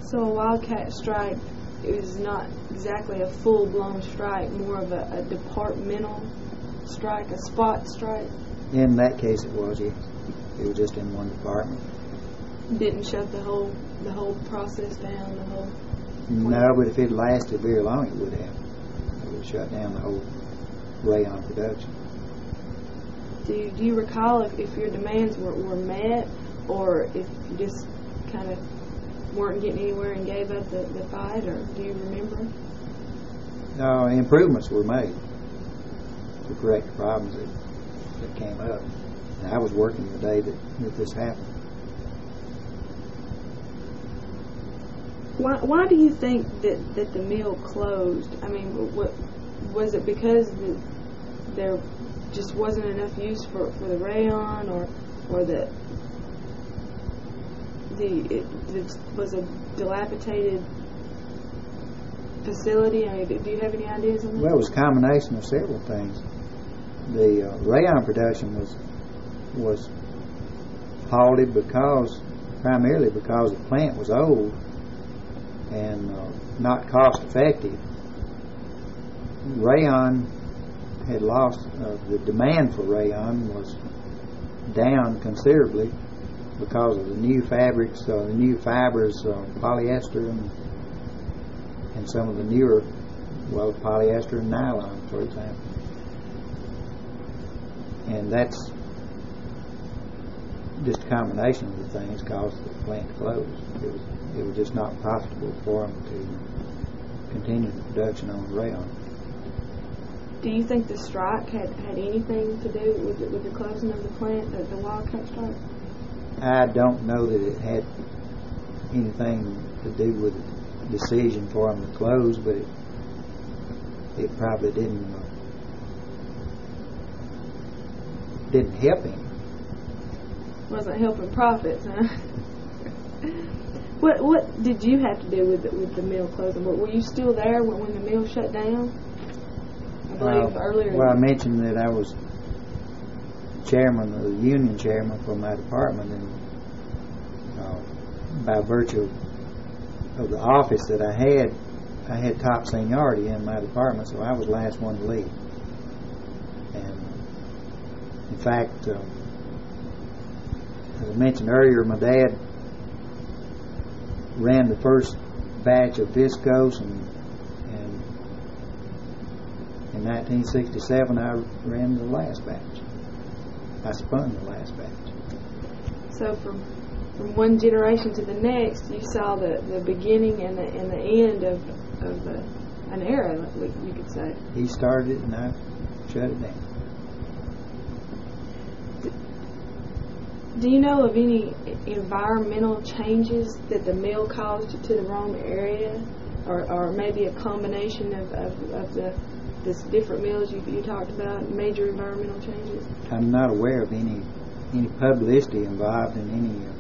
So a wildcat strike is not exactly a full-blown strike, more of a departmental strike, a spot strike? In that case it was, yes. It was just in one department. Didn't shut the whole process down, the whole... No, but if it lasted very long it would have. It would have shut down the whole rayon production. Do you recall if your demands were met, or if you just kind of weren't getting anywhere and gave up the fight, or do you remember? No, improvements were made to correct the problems that came up. And I was working the day that this happened. Why do you think that the mill closed? I mean, was it because there just wasn't enough use for the rayon, or that it was a dilapidated facility? I mean, do you have any ideas on that? Well, it was a combination of several things. The rayon production was halted primarily because the plant was old and not cost effective. Rayon had lost, the demand for rayon was down considerably because of the new fabrics, the new fibers, polyester and some of the newer, polyester and nylon, for example. And that's just a combination of the things caused the plant to close. It was just not profitable for them to continue the production on rayon. Do you think the strike had anything to do with the closing of the plant, the wildcat strike? I don't know that it had anything to do with the decision for them to close, but it probably didn't help him. Wasn't helping profits, huh? What did you have to do with the mill closing? Were you still there when the mill shut down? I believe earlier. Well, I mentioned that I was chairman, the union chairman for my department, and by virtue of the office that I had top seniority in my department, so I was the last one to leave. And in fact, as I mentioned earlier, my dad ran the first batch of viscose, and in 1967 I ran the last batch. I spun the last batch. So from one generation to the next, you saw the beginning and the end of an era, you could say. He started it and I shut it down. Do you know of any environmental changes that the mill caused to the Rome area, or maybe a combination of the different mills you talked about, major environmental changes? I'm not aware of any publicity involved in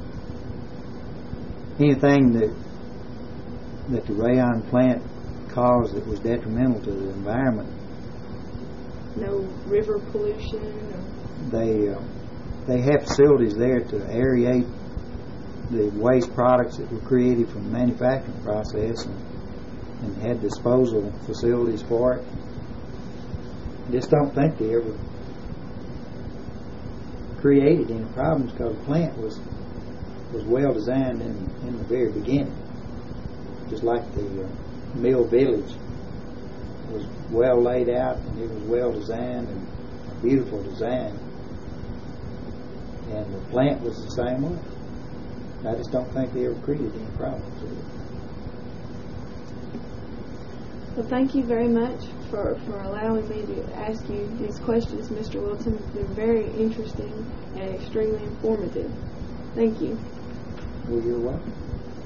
anything that the rayon plant caused that was detrimental to the environment. No river pollution? They have facilities there to aerate the waste products that were created from the manufacturing process, and had disposal facilities for it. I just don't think they ever created any problems, because the plant was well designed in the very beginning. Just like the mill village was well laid out, and it was well designed and a beautiful design. And the plant was the same way. I just don't think they ever created any problems with it. Well, thank you very much for allowing me to ask you these questions, Mr. Wilson. They're very interesting and extremely informative. Thank you. Well, you're welcome.